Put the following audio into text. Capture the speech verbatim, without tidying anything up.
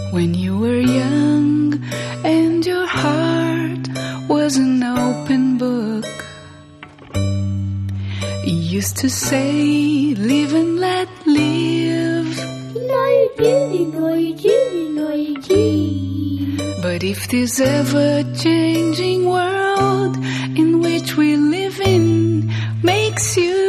When you were young and your heart was an open book, you used to say, live and let live. But if this ever-changing world in which we live in makes you